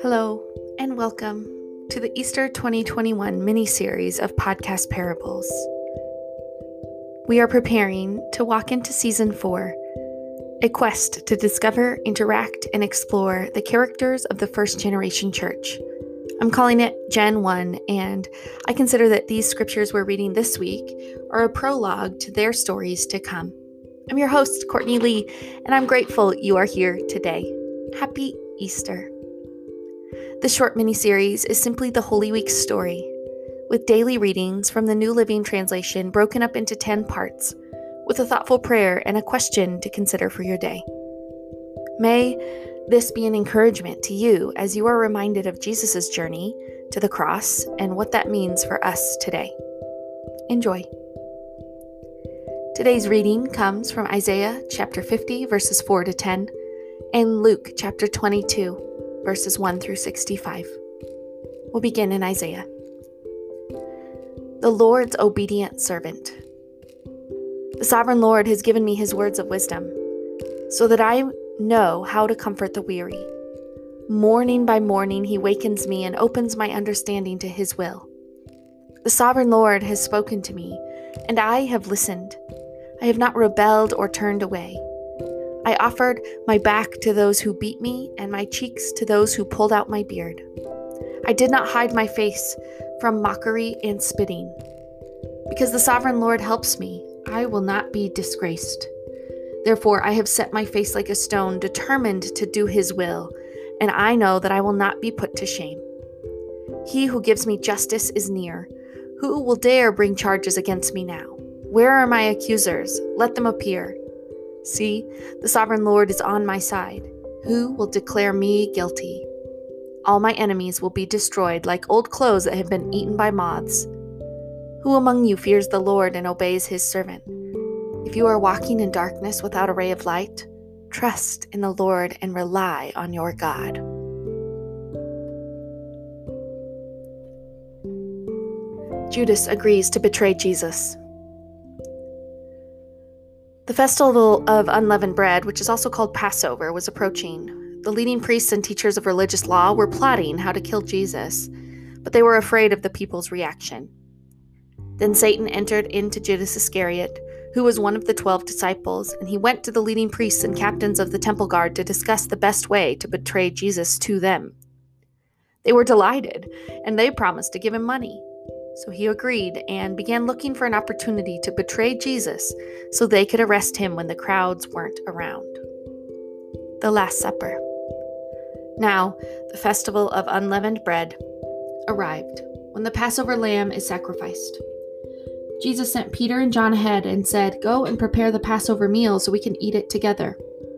Hello, and welcome to the Easter 2021 mini-series of podcast parables. We are preparing to walk into Season 4, a quest to discover, interact, and explore the characters of the first-generation church. I'm calling it Gen 1, and I consider that these scriptures we're reading this week are a prologue to their stories to come. I'm your host, Courtney Lee, and I'm grateful you are here today. Happy Easter. The short mini-series is simply the Holy Week story, with daily readings from the New Living Translation broken up into 10 parts, with a thoughtful prayer and a question to consider for your day. May this be an encouragement to you as you are reminded of Jesus' journey to the cross and what that means for us today. Enjoy. Today's reading comes from Isaiah chapter 50, verses 4 to 10, and Luke chapter 22, verses 1 through 65. We'll begin in Isaiah. The Lord's obedient servant. The sovereign Lord has given me his words of wisdom, so that I know how to comfort the weary. Morning by morning he wakens me and opens my understanding to his will. The sovereign Lord has spoken to me, and I have listened. I have not rebelled or turned away. I offered my back to those who beat me and my cheeks to those who pulled out my beard. I did not hide my face from mockery and spitting. Because the sovereign Lord helps me, I will not be disgraced. Therefore, I have set my face like a stone, determined to do his will, and I know that I will not be put to shame. He who gives me justice is near. Who will dare bring charges against me now? Where are my accusers? Let them appear. See, the sovereign Lord is on my side. Who will declare me guilty? All my enemies will be destroyed like old clothes that have been eaten by moths. Who among you fears the Lord and obeys his servant? If you are walking in darkness without a ray of light, trust in the Lord and rely on your God. Judas agrees to betray Jesus. The festival of unleavened bread, which is also called Passover, was approaching. The leading priests and teachers of religious law were plotting how to kill Jesus, but they were afraid of the people's reaction. Then Satan entered into Judas Iscariot, who was one of the 12 disciples, and he went to the leading priests and captains of the temple guard to discuss the best way to betray Jesus to them. They were delighted, and they promised to give him money. So he agreed and began looking for an opportunity to betray Jesus so they could arrest him when the crowds weren't around. The Last Supper. Now, the festival of unleavened bread arrived, when the Passover lamb is sacrificed. Jesus sent Peter and John ahead and said, "Go and prepare the Passover meal so we can eat it together."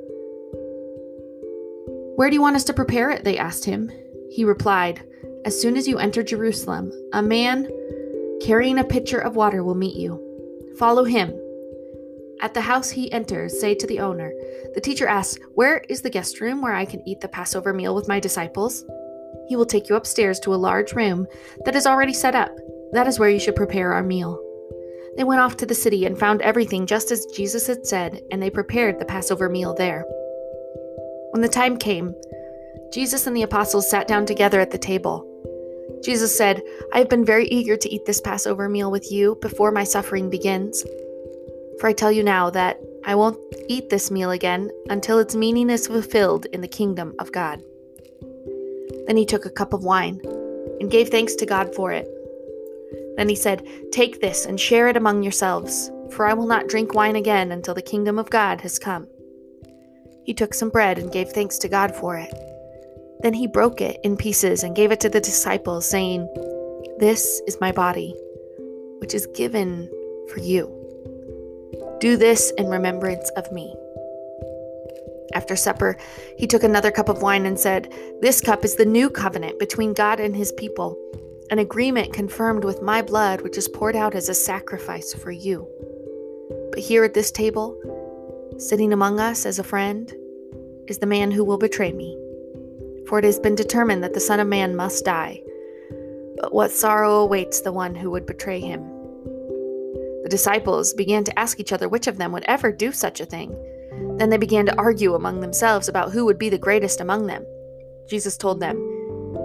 "Where do you want us to prepare it?" they asked him. He replied, "As soon as you enter Jerusalem, a man carrying a pitcher of water will meet you. Follow him. At the house he enters, say to the owner, 'The teacher asks, where is the guest room where I can eat the Passover meal with my disciples?' He will take you upstairs to a large room that is already set up. That is where you should prepare our meal." They went off to the city and found everything just as Jesus had said, and they prepared the Passover meal there. When the time came, Jesus and the apostles sat down together at the table. Jesus said, "I have been very eager to eat this Passover meal with you before my suffering begins. For I tell you now that I won't eat this meal again until its meaning is fulfilled in the kingdom of God." Then he took a cup of wine and gave thanks to God for it. Then he said, "Take this and share it among yourselves, for I will not drink wine again until the kingdom of God has come." He took some bread and gave thanks to God for it. Then he broke it in pieces and gave it to the disciples, saying, "This is my body, which is given for you. Do this in remembrance of me." After supper, he took another cup of wine and said, "This cup is the new covenant between God and his people, an agreement confirmed with my blood, which is poured out as a sacrifice for you. But here at this table, sitting among us as a friend, is the man who will betray me. For it has been determined that the Son of Man must die. But what sorrow awaits the one who would betray him?" The disciples began to ask each other which of them would ever do such a thing. Then they began to argue among themselves about who would be the greatest among them. Jesus told them,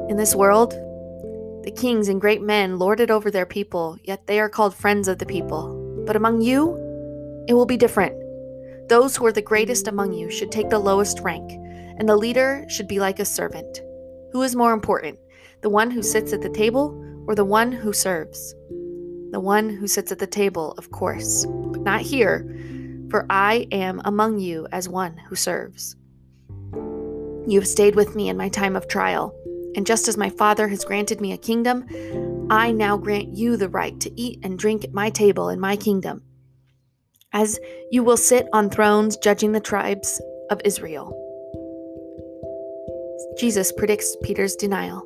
In this world, the kings and great men lord it over their people, yet they are called friends of the people. But among you, it will be different. Those who are the greatest among you should take the lowest rank, and the leader should be like a servant. Who is more important, the one who sits at the table or the one who serves? The one who sits at the table, of course, but not here, for I am among you as one who serves. You have stayed with me in my time of trial, and just as my Father has granted me a kingdom, I now grant you the right to eat and drink at my table in my kingdom, as you will sit on thrones judging the tribes of Israel. Jesus predicts Peter's denial.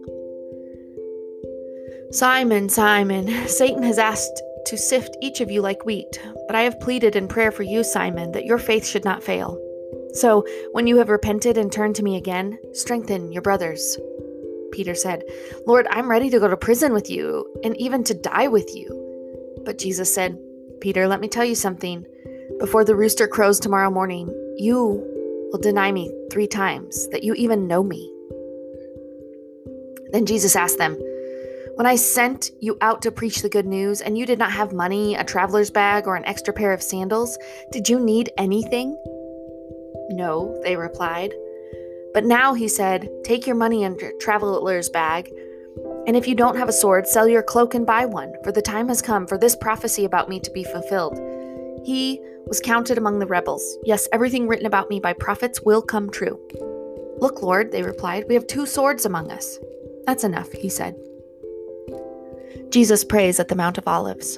Simon, Simon, Satan has asked to sift each of you like wheat, but I have pleaded in prayer for you, Simon, that your faith should not fail. So, when you have repented and turned to me again, strengthen your brothers. Peter said, Lord, I'm ready to go to prison with you, and even to die with you. But Jesus said, Peter, let me tell you something. Before the rooster crows tomorrow morning, you will deny me 3 times, that you even know me. Then Jesus asked them, when I sent you out to preach the good news, and you did not have money, a traveler's bag, or an extra pair of sandals, did you need anything? No, they replied. But now, he said, take your money and your traveler's bag, and if you don't have a sword, sell your cloak and buy one, for the time has come for this prophecy about me to be fulfilled. He was counted among the rebels. Yes, everything written about me by prophets will come true. Look, Lord, they replied, we have 2 swords among us. That's enough, he said. Jesus prays at the Mount of Olives.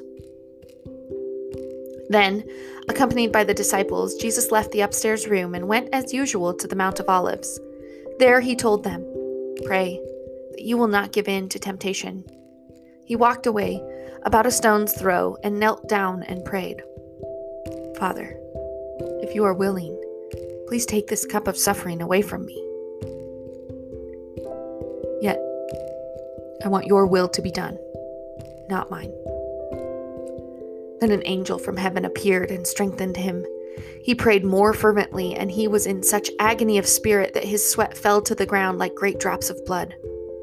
Then, accompanied by the disciples, Jesus left the upstairs room and went as usual to the Mount of Olives. There he told them, pray that you will not give in to temptation. He walked away about a stone's throw and knelt down and prayed. Father, if you are willing, please take this cup of suffering away from me. Yet, I want your will to be done, not mine. Then an angel from heaven appeared and strengthened him. He prayed more fervently, and he was in such agony of spirit that his sweat fell to the ground like great drops of blood.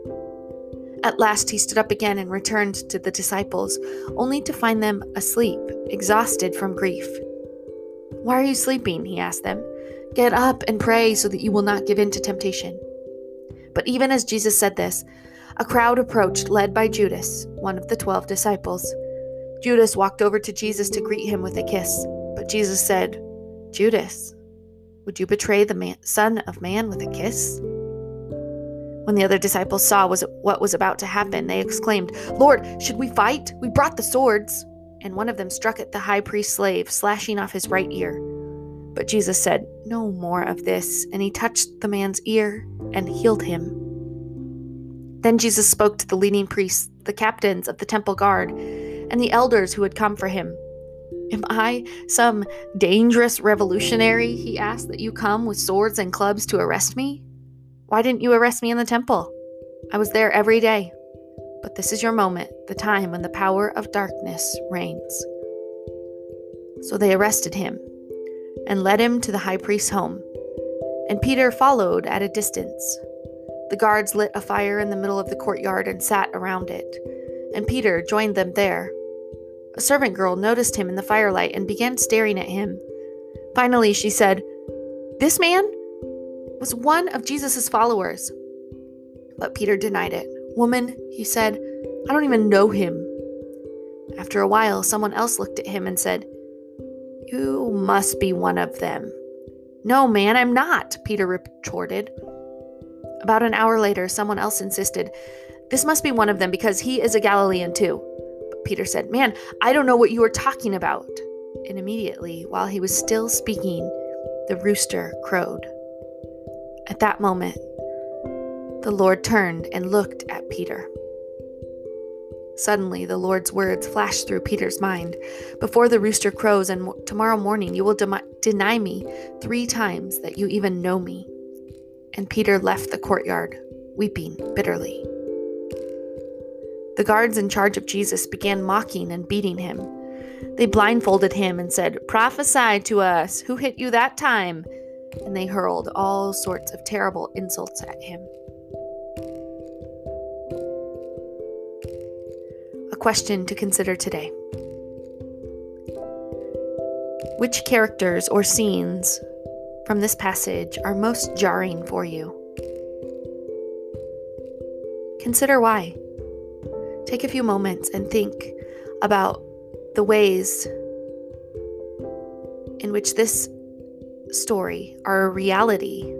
At last he stood up again and returned to the disciples, only to find them asleep, exhausted from grief. Why are you sleeping? He asked them. Get up and pray so that you will not give in to temptation. But even as Jesus said this, a crowd approached, led by Judas, one of the 12 disciples. Judas walked over to Jesus to greet him with a kiss. But Jesus said, Judas, would you betray the Son of Man with a kiss? When the other disciples saw what was about to happen, they exclaimed, Lord, should we fight? We brought the swords. And one of them struck at the high priest's slave, slashing off his right ear. But Jesus said, no more of this. And he touched the man's ear and healed him. Then Jesus spoke to the leading priests, the captains of the temple guard, and the elders who had come for him. Am I some dangerous revolutionary, he asked, that you come with swords and clubs to arrest me? Why didn't you arrest me in the temple? I was there every day. But this is your moment, the time when the power of darkness reigns. So they arrested him and led him to the high priest's home. And Peter followed at a distance. The guards lit a fire in the middle of the courtyard and sat around it, and Peter joined them there. A servant girl noticed him in the firelight and began staring at him. Finally, she said, This man was one of Jesus' followers. But Peter denied it. Woman, he said, I don't even know him. After a while, someone else looked at him and said, You must be one of them. No, man, I'm not, Peter retorted. About an hour later, someone else insisted, This must be one of them because he is a Galilean too. But Peter said, Man, I don't know what you are talking about. And immediately, while he was still speaking, the rooster crowed. At that moment, the Lord turned and looked at Peter. Suddenly, the Lord's words flashed through Peter's mind. Before the rooster crows and tomorrow morning, you will deny me 3 times that you even know me. And Peter left the courtyard, weeping bitterly. The guards in charge of Jesus began mocking and beating him. They blindfolded him and said, Prophesy to us, who hit you that time? And they hurled all sorts of terrible insults at him. question to consider today. Which characters or scenes from this passage are most jarring for you? Consider why. Take a few moments and think about the ways in which this story are a reality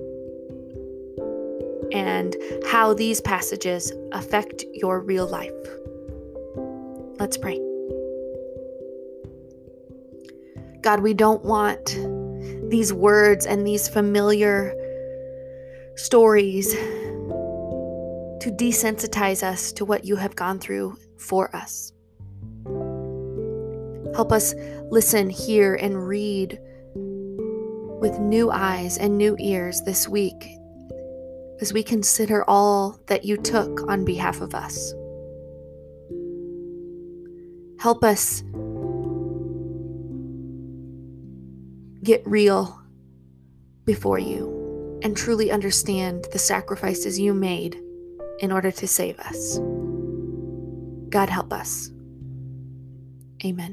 and how these passages affect your real life. Let's pray. God, we don't want these words and these familiar stories to desensitize us to what you have gone through for us. Help us listen, hear, and read with new eyes and new ears this week as we consider all that you took on behalf of us. Help us get real before you and truly understand the sacrifices you made in order to save us. God, help us. Amen.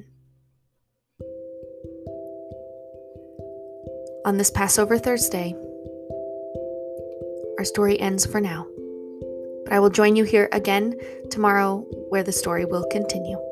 On this Passover Thursday, our story ends for now, but I will join you here again tomorrow where the story will continue.